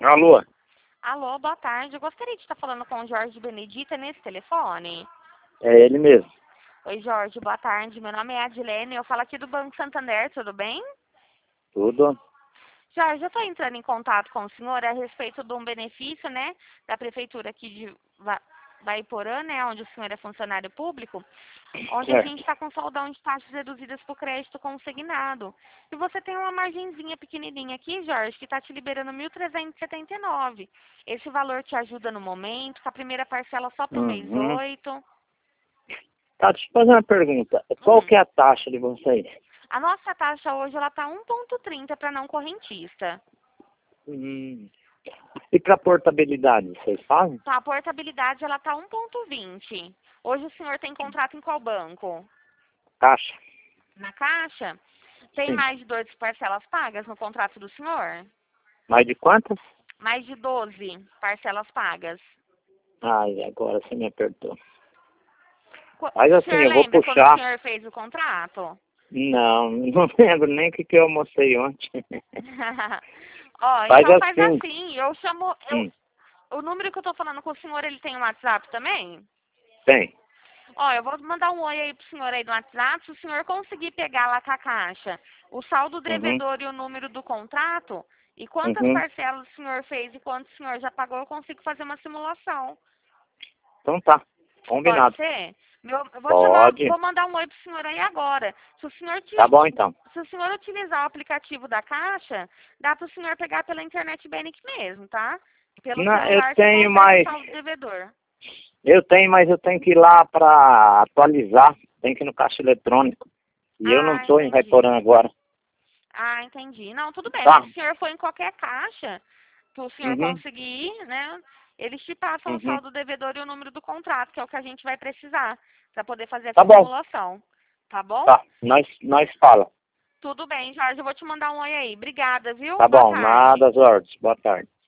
Alô? Alô, boa tarde. Eu gostaria de estar falando com o Jorge Benedita nesse telefone. É ele mesmo. Oi, Jorge, boa tarde. Meu nome é Adilene, eu falo aqui do Banco Santander, tudo bem? Tudo? Jorge, eu estou entrando em contato com o senhor a respeito de um benefício, né, da prefeitura aqui de Vaiporã, né, onde o senhor é funcionário público, onde a Certo. gente está com saudão de taxas reduzidas para o crédito consignado. E você tem uma margenzinha pequenininha aqui, Jorge, que está te liberando 1.379. Esse valor te ajuda no momento, com a primeira parcela só para o mês Uhum. 8. Tá, deixa eu fazer uma pergunta. Qual que é a taxa de vocês? A nossa taxa hoje ela está 1,30 para não correntista. E para portabilidade, vocês fazem? Tá, a portabilidade ela está 1,20. Hoje o senhor tem contrato em qual banco? Taxa? Na Caixa? Tem Sim. mais de 12 parcelas pagas no contrato do senhor? Mais de quantas? Mais de 12 parcelas pagas. Ai, agora você me apertou. Mas O assim, senhor eu vou lembra quando o puxar. senhor fez o contrato? Não lembro nem o que eu almocei ontem. Ó, Faz então faz assim. assim, eu chamo... o número que eu tô falando com o senhor, ele tem um WhatsApp também? Tem. Ó, eu vou mandar um oi aí pro senhor aí no WhatsApp, se o senhor conseguir pegar lá com a Caixa o saldo Uhum. devedor e o número do contrato, e quantas Uhum. parcelas o senhor fez e quanto o senhor já pagou, eu consigo fazer uma simulação. Então tá. Pode Combinado. ser? Eu vou chamar, Pode. vou mandar um oi pro senhor aí agora. Tá bom então. Se o senhor utilizar o aplicativo da Caixa, dá pro senhor pegar pela internet Bank mesmo, tá? Pelo Não, eu celular você tenho, consegue o mas saldo devedor. eu tenho que ir lá para atualizar. Tem que ir no caixa eletrônico. E eu não Ah, estou em entendi. Vaiporã agora. Ah, entendi. Não, tudo bem, Tá? mas se o senhor for em qualquer caixa, que o senhor Uhum. conseguir, né, eles te passam o Uhum. saldo devedor e o número do contrato, que é o que a gente vai precisar para poder fazer Tá essa bom. simulação. Tá bom? Tá. Nós fala. Tudo bem, Jorge. Eu vou te mandar um oi aí. Obrigada, viu? Tá Boa bom. tarde. Nada, Jorge. Boa tarde.